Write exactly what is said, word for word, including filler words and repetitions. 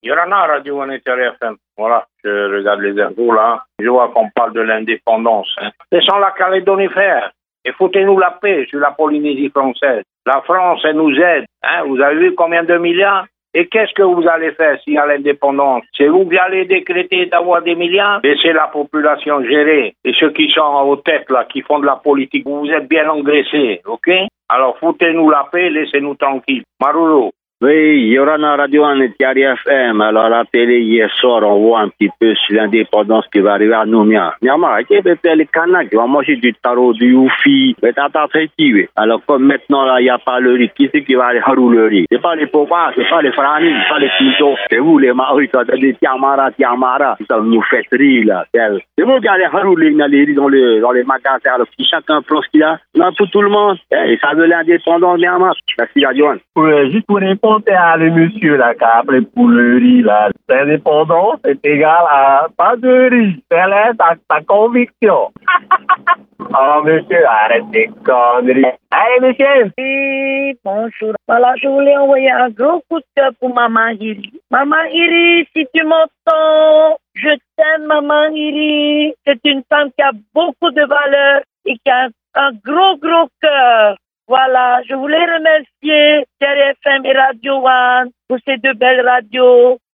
Yorana, Radio Monétaire F M. Voilà, je regarde les infos là. Je vois qu'on parle de l'indépendance. Hein. Laissons la Calédonie faire. Et foutez-nous la paix sur la Polynésie française. La France, elle nous aide. Hein. Vous avez vu combien de milliards? Et qu'est-ce que vous allez faire s'il y a l'indépendance? C'est vous qui allez décréter d'avoir des milliards? Laissez la population gérer. Et ceux qui sont aux têtes là, qui font de la politique, vous êtes bien engraissés, ok? Alors foutez-nous la paix, laissez-nous tranquilles. Marulu. Oui, Yorana Radio Monétaire F M. Alors, à la télé, hier soir, on voit un petit peu sur l'indépendance qui va arriver à Nouméa. Myanmar, qui est les Kanaks, qui vont manger du taro, du youfi, mais t'as pas très kiwi. Alors, comme maintenant, là, il n'y a pas le riz, qui c'est qui va aller harou le riz? C'est pas les Popas, c'est pas les Frani, c'est pas les Pintos. C'est vous, les Maoris, qui avez des Tiamara, Tiamara, qui nous faites rire, là. C'est vous qui allez harou les riz dans les, dans les magasins, alors, si chacun prend ce qu'il a, non, pour tout le monde. Et ça veut l'indépendance, Myanmar. Merci, Adjoan. Oui, juste pour répondre à le monsieur là qui a appelé pour le riz là, l'indépendance est égale à pas de riz. Quelle est ta, ta conviction? Oh monsieur, arrête tes conneries. Allez monsieur. Oui, bonjour. Voilà, je voulais envoyer un gros coup de cœur pour Maman Hiri. Maman Hiri, si tu m'entends, je t'aime Maman Hiri. C'est une femme qui a beaucoup de valeur et qui a un gros gros cœur. Voilà, je voulais remercier T R F M et Radio One pour ces deux belles radios.